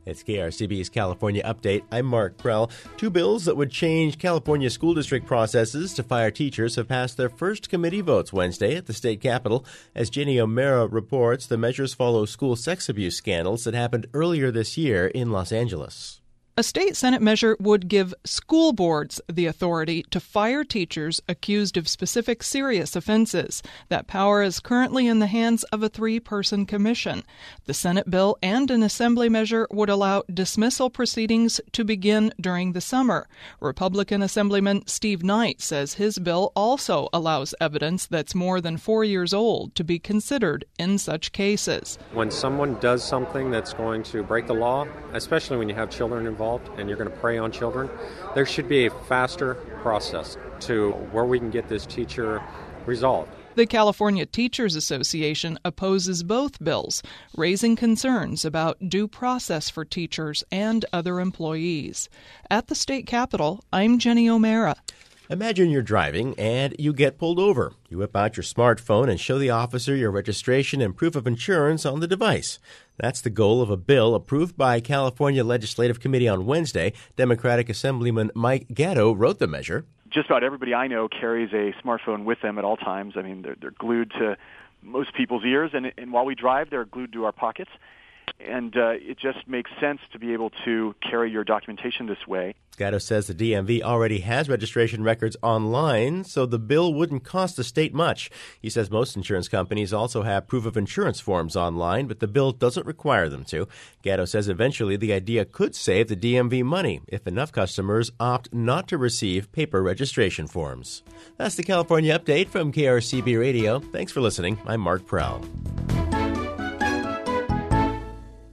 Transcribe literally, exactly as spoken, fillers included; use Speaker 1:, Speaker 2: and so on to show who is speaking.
Speaker 1: It's K R C B's California Update. I'm Mark Prell. Two bills that would change California school district processes to fire teachers have passed their first committee votes Wednesday at the state capitol. As Jenny O'Mara reports, the measures follow school sex abuse scandals that happened earlier this year in Los Angeles.
Speaker 2: A state Senate measure would give school boards the authority to fire teachers accused of specific serious offenses. That power is currently in the hands of a three-person commission. The Senate bill and an Assembly measure would allow dismissal proceedings to begin during the summer. Republican Assemblyman Steve Knight says his bill also allows evidence that's more than four years old to be considered in such cases.
Speaker 3: When someone does something that's going to break the law, especially when you have children involved, and you're going to prey on children, there should be a faster process to where we can get this teacher resolved.
Speaker 2: The California Teachers Association opposes both bills, raising concerns about due process for teachers and other employees. At the state capitol, I'm Jenny O'Mara.
Speaker 1: Imagine you're driving and you get pulled over. You whip out your smartphone and show the officer your registration and proof of insurance on the device. That's the goal of a bill approved by California Legislative Committee on Wednesday. Democratic Assemblyman Mike Gatto wrote the measure.
Speaker 4: Just about everybody I know carries a smartphone with them at all times. I mean, they're, they're glued to most people's ears, and, and while we drive, they're glued to our pockets. And uh, it just makes sense to be able to carry your documentation this way.
Speaker 1: Gatto says the D M V already has registration records online, so the bill wouldn't cost the state much. He says most insurance companies also have proof of insurance forms online, but the bill doesn't require them to. Gatto says eventually the idea could save the D M V money if enough customers opt not to receive paper registration forms. That's the California Update from K R C B Radio. Thanks for listening. I'm Mark Prell.